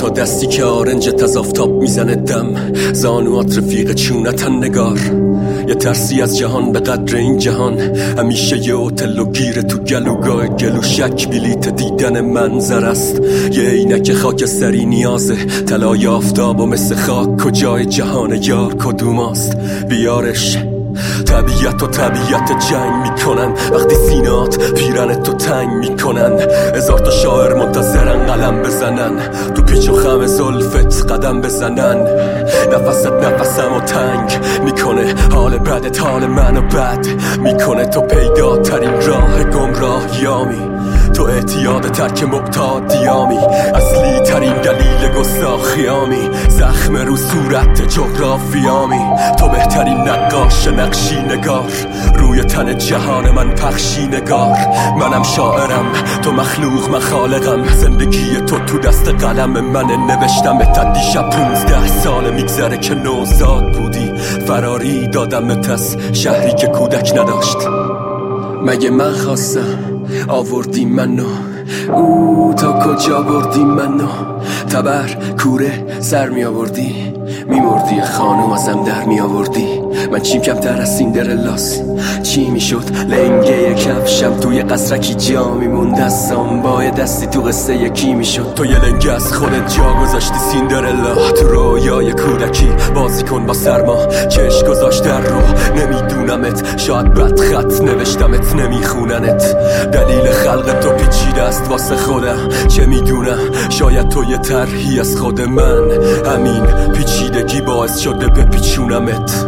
تا دستی که آرنجت از آفتاب میزنه دم، زانوات رفیق چونتن نگار. یه ترسی از جهان به قدر این جهان، همیشه یه اوتل و گیره تو گلوگاه گلو شک بلیت دیدن منظر است. یه عینک خاکستری نیازه، طلای آفتاب و مثل خاک کجای جهان یار کدوماست؟ بیارش. طبیعت و طبیعت جنگ میکنن وقتی سینات پیرن تو تنگ میکنن. هزار تا شاعر منتظرن قلم بزنن، تو پیچ و خم زلفت قدم بزنن. نفست نفسم و تنگ میکنه، حال بدت حال منو بد میکنه. تو پیدا ترین راه گمراهیامی، تو اعتیاد ترک معتادیامی، اصلی ترین دلیل گستاخیامی، زخم رو صورت جغرافیامی. تو بهترین نقاش نقشی نگار، روی تن جهان من پخشی نگار. منم شاعرم تو مخلوق من خالقم، زندگی تو دست قلم من نوشتم. تا دیشب 15 ساله میگذره که نوزاد بودی، فراری دادمت از شهری که کودک نداشت. مگه من خواستم آوردی منو، تا کجا بردی منو؟ تبر کوره سر می آوردی، می مردی خانوم ازم در می آوردی. من چیم کمتر از سیندرلاس، چی می شد لنگه کفشم توی قصرکی جا می موند از سامبای دستی تو قصه یکی می شد. تو یه لنگه از خودت جا گذاشتی سیندرلا، تو رویای کودکی بازی کن با سرما. چشم گذاشت در رو نمیدونمت، شاید بد خط نوشتمت نمیخوننت. دلیل خلق تو پیچیده است واسه خودم، چه میدونم شاید تو یه طرحی از خود من، همین پیچیدگی باعث شده بپیچونمت.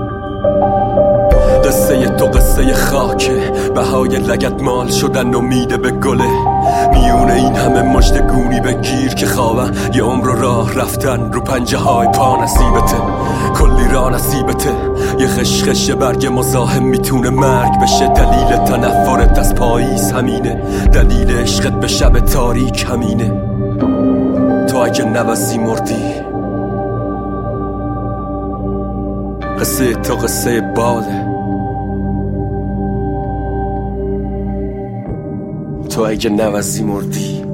قصه تو قصه خاکه، بهای لگت مال شدن امیده به گله. میونه این همه مژدگونی بگیر که خوابن، یه عمر راه رفتن رو پنجه های پا نصیبته. کلی راه نصیبته، یه خشخش برگ مزاحم میتونه مرگ بشه. دلیل تنفرت از پاییز همینه، دلیل عشقت به شب تاریک همینه. تو اگه نوزی مردی، قصه تو قصه باله. تو اگه نوزی مردی